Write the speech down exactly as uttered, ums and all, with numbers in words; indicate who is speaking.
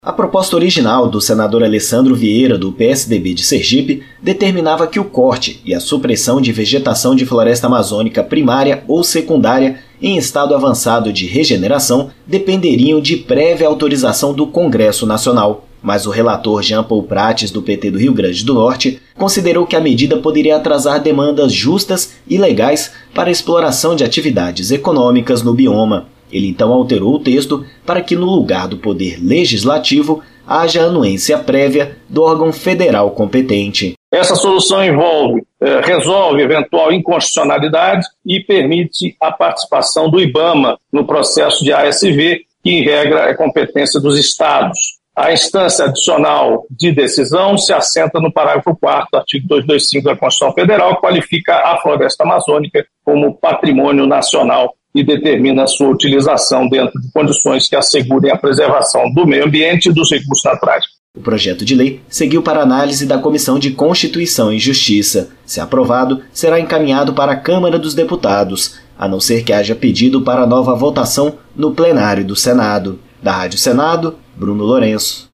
Speaker 1: A proposta original do senador Alessandro Vieira, do P S D B de Sergipe, determinava que o corte e a supressão de vegetação de floresta amazônica primária ou secundária em estado avançado de regeneração dependeriam de prévia autorização do Congresso Nacional. Mas o relator Jean Paul Prates, do P T do Rio Grande do Norte, considerou que a medida poderia atrasar demandas justas e legais para a exploração de atividades econômicas no bioma. Ele então alterou o texto para que, no lugar do poder legislativo, haja anuência prévia do órgão federal competente.
Speaker 2: Essa solução envolve, eh, resolve eventual inconstitucionalidade e permite a participação do IBAMA no processo de A S V, que, em regra, é competência dos estados. A instância adicional de decisão se assenta no parágrafo quarto, artigo duzentos e vinte e cinco da Constituição Federal, que qualifica a floresta amazônica como patrimônio nacional e determina a sua utilização dentro de condições que assegurem a preservação do meio ambiente e dos recursos naturais.
Speaker 1: O projeto de lei seguiu para análise da Comissão de Constituição e Justiça. Se aprovado, será encaminhado para a Câmara dos Deputados, a não ser que haja pedido para nova votação no plenário do Senado. Da Rádio Senado, Bruno Lourenço.